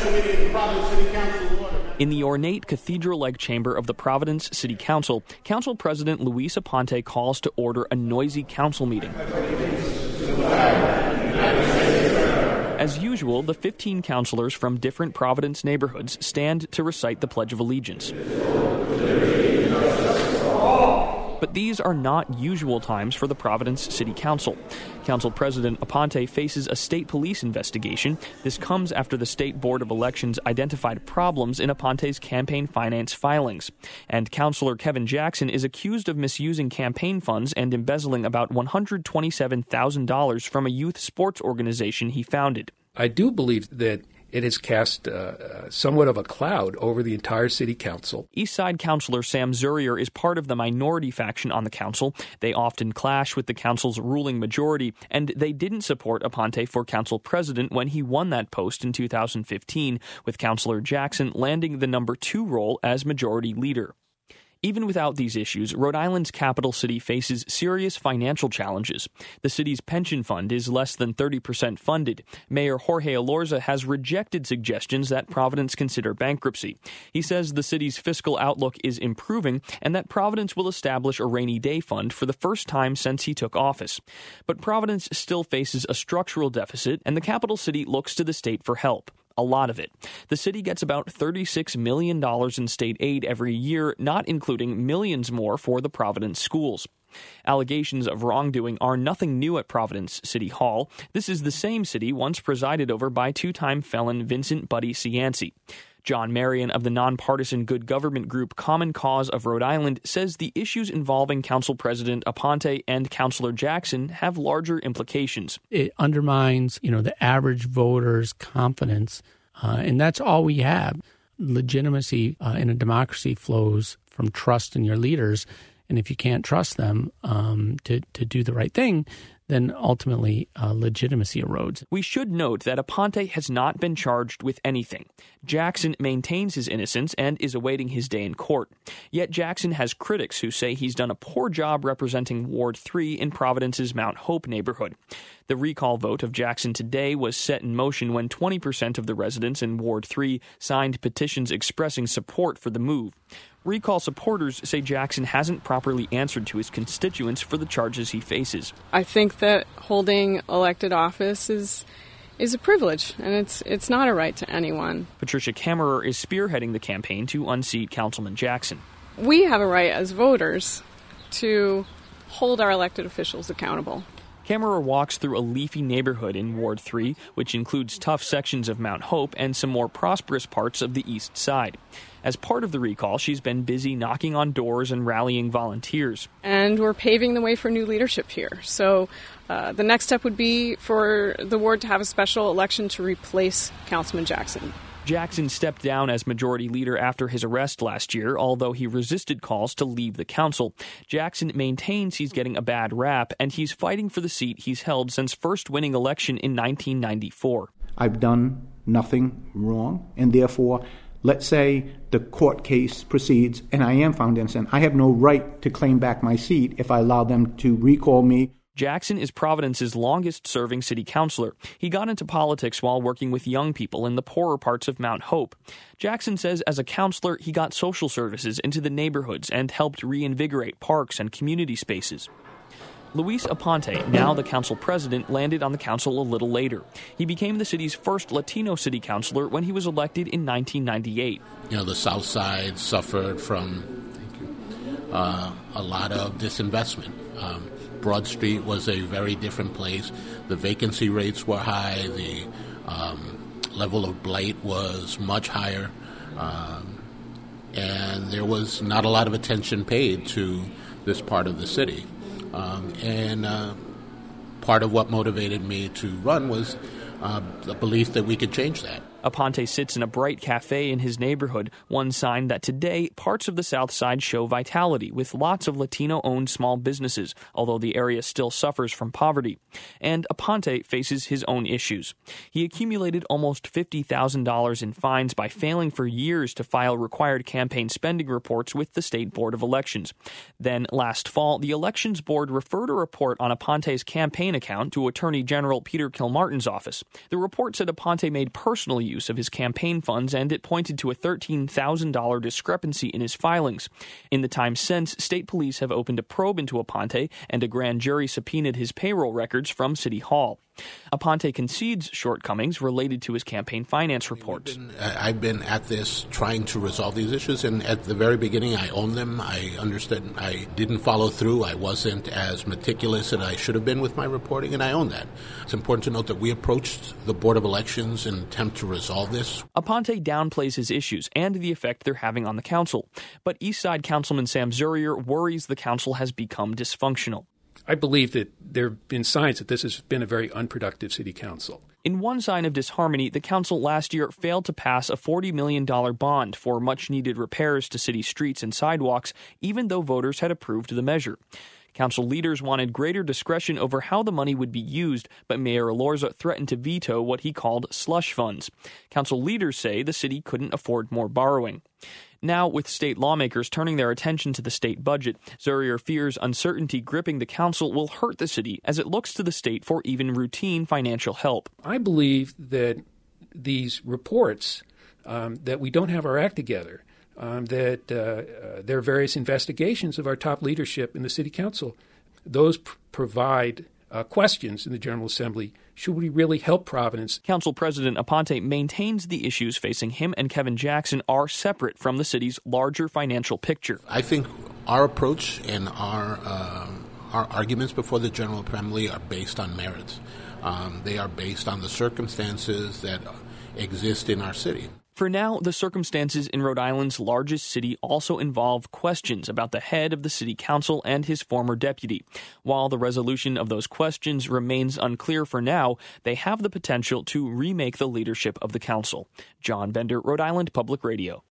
special meeting of the Providence City Council order. In the ornate cathedral-like chamber of the Providence City Council, Council President Luis Aponte calls to order a noisy council meeting. As usual, the 15 councilors from different Providence neighborhoods stand to recite the Pledge of Allegiance. But these are not usual times for the Providence City Council. Council President Aponte faces a state police investigation. This comes after the State Board of Elections identified problems in Aponte's campaign finance filings. And Councilor Kevin Jackson is accused of misusing campaign funds and embezzling about $127,000 from a youth sports organization he founded. I do believe that it has cast somewhat of a cloud over the entire city council. Eastside Councilor Sam Zurier is part of the minority faction on the council. They often clash with the council's ruling majority, and they didn't support Aponte for council president when he won that post in 2015, with Councilor Jackson landing the number 2 role as majority leader. Even without these issues, Rhode Island's capital city faces serious financial challenges. The city's pension fund is less than 30% funded. Mayor Jorge Elorza has rejected suggestions that Providence consider bankruptcy. He says the city's fiscal outlook is improving and that Providence will establish a rainy day fund for the first time since he took office. But Providence still faces a structural deficit, and the capital city looks to the state for help. A lot of it. The city gets about $36 million in state aid every year, not including millions more for the Providence schools. Allegations of wrongdoing are nothing new at Providence City Hall. This is the same city once presided over by 2-time felon Vincent Buddy Cianci. John Marion of the nonpartisan good government group Common Cause of Rhode Island says the issues involving Council President Aponte and Councilor Jackson have larger implications. It undermines, the average voter's confidence, and that's all we have. Legitimacy in a democracy flows from trust in your leaders, and if you can't trust them to do the right thing, then ultimately legitimacy erodes. We should note that Aponte has not been charged with anything. Jackson maintains his innocence and is awaiting his day in court. Yet Jackson has critics who say he's done a poor job representing Ward 3 in Providence's Mount Hope neighborhood. The recall vote of Jackson today was set in motion when 20% of the residents in Ward 3 signed petitions expressing support for the move. Recall supporters say Jackson hasn't properly answered to his constituents for the charges he faces. I think that holding elected office is a privilege, and it's not a right to anyone. Patricia Kammerer is spearheading the campaign to unseat Councilman Jackson. We have a right as voters to hold our elected officials accountable. Kammerer walks through a leafy neighborhood in Ward 3, which includes tough sections of Mount Hope and some more prosperous parts of the east side. As part of the recall, she's been busy knocking on doors and rallying volunteers. And we're paving the way for new leadership here. So the next step would be for the ward to have a special election to replace Councilman Jackson. Jackson stepped down as majority leader after his arrest last year, although he resisted calls to leave the council. Jackson maintains he's getting a bad rap, and he's fighting for the seat he's held since first winning election in 1994. I've done nothing wrong, and therefore, let's say the court case proceeds and I am found innocent. I have no right to claim back my seat if I allow them to recall me. Jackson is Providence's longest-serving city councilor. He got into politics while working with young people in the poorer parts of Mount Hope. Jackson says as a councilor, he got social services into the neighborhoods and helped reinvigorate parks and community spaces. Luis Aponte, now the council president, landed on the council a little later. He became the city's first Latino city councilor when he was elected in 1998. The South Side suffered from a lot of disinvestment. Broad Street was a very different place. The vacancy rates were high. The level of blight was much higher. And there was not a lot of attention paid to this part of the city. Part of what motivated me to run was the belief that we could change that. Aponte sits in a bright cafe in his neighborhood, one sign that today parts of the South Side show vitality with lots of Latino-owned small businesses, although the area still suffers from poverty. And Aponte faces his own issues. He accumulated almost $50,000 in fines by failing for years to file required campaign spending reports with the State Board of Elections. Then, last fall, the Elections Board referred a report on Aponte's campaign account to Attorney General Peter Kilmartin's office. The report said Aponte made personal use use of his campaign funds, and it pointed to a $13,000 discrepancy in his filings. In the time since, state police have opened a probe into Aponte, and a grand jury subpoenaed his payroll records from City Hall. Aponte concedes shortcomings related to his campaign finance reports. I've been at this trying to resolve these issues, and at the very beginning I owned them. I understood I didn't follow through. I wasn't as meticulous as I should have been with my reporting, and I own that. It's important to note that we approached the Board of Elections in an attempt to resolve this. Aponte downplays his issues and the effect they're having on the council, but East Side Councilman Sam Zurier worries the council has become dysfunctional. I believe that there have been signs that this has been a very unproductive city council. In one sign of disharmony, the council last year failed to pass a $40 million bond for much-needed repairs to city streets and sidewalks, even though voters had approved the measure. Council leaders wanted greater discretion over how the money would be used, but Mayor Elorza threatened to veto what he called slush funds. Council leaders say the city couldn't afford more borrowing. Now, with state lawmakers turning their attention to the state budget, Zurier fears uncertainty gripping the council will hurt the city as it looks to the state for even routine financial help. I believe that these reports, that we don't have our act together, that there are various investigations of our top leadership in the city council, those provide questions in the General Assembly. Should we really help Providence? Council President Aponte maintains the issues facing him and Kevin Jackson are separate from the city's larger financial picture. I think our approach and our arguments before the General Assembly are based on merits. They are based on the circumstances that exist in our city. For now, the circumstances in Rhode Island's largest city also involve questions about the head of the city council and his former deputy. While the resolution of those questions remains unclear for now, they have the potential to remake the leadership of the council. John Bender, Rhode Island Public Radio.